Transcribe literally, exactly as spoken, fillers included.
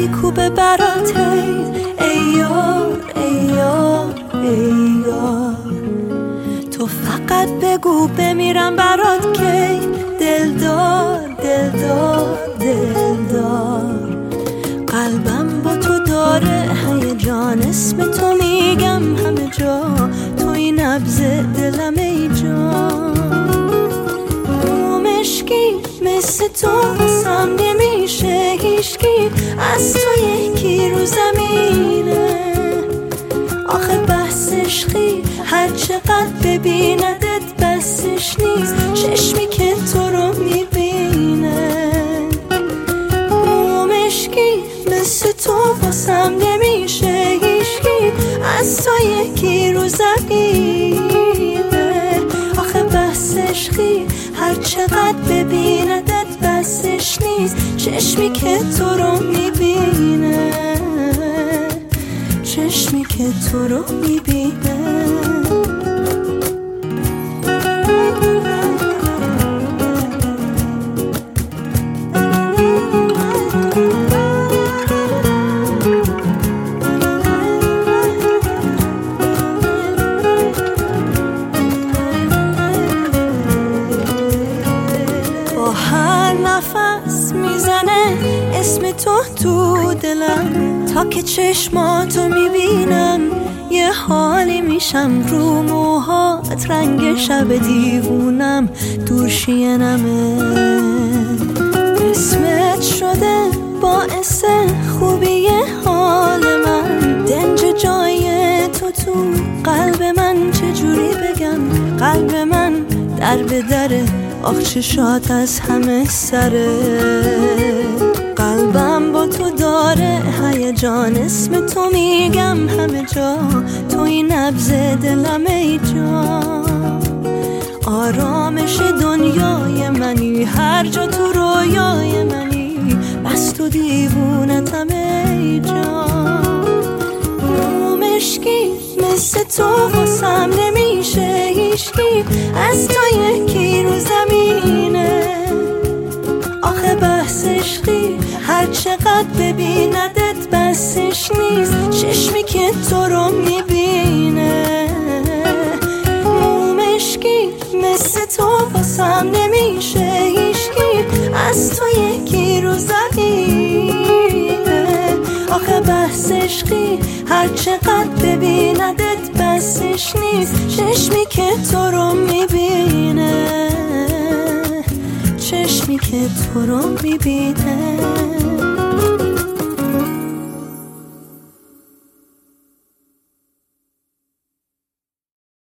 میکوبه برات ای یار ای یار ای یار. تو فقط بگو بمیرم برات کی دلدار دلدار دلدار. قلبم با تو داره هیجان، اسم تو میگم همه جا، توی نبض دلم ای جان. مشکی مثل تو واسم نمیشه هیچکی، از تو یکی رو زمینه. آخه بحث عشقی هر چقدر ببیندت بسش نیست، چشمی که تو رو میبینه. مشکی مثل تو واسم نمیشه هیچکی، از تو یکی رو زمینه. آخه بحث عشقی هر چقدر ببیندت بسش نیست، چشمی که تو رو میبینه، چشمی که تو رو میبینه. نفس میزنه اسم تو تو دلم، تا که چشماتو میبینم یه حالی میشم. رو موهات رنگ شب دیوونم دور شینمه. اسمت شده باعث خوبی حال من، دنج جای تو تو قلب من. چجوری بگم قلب من در به دره، آخ چشات از همه سره. قلبم با تو داره هیجان، اسم تو میگم همه جا، توی نبض دلم ای جان. آرامش دنیای منی، هر جا تو رویای منی، بس تو دیوونتم ای جان. مشکی مثل تو واسم نمیشه هیچکی، از تو یکی رو زمینه. آخه بحث عشقی هر چقدر ببیندت بسش نیست، چشمی که تو رو میبینه. مشکی مثل تو واسم نمیشه هیچکی، از تو یکی رو زمینه. آخه بحث عشقی هر چقدر ببیندت بسش نیست، چشمی که تو رو میبینه، چشمی که تو رو میبینه.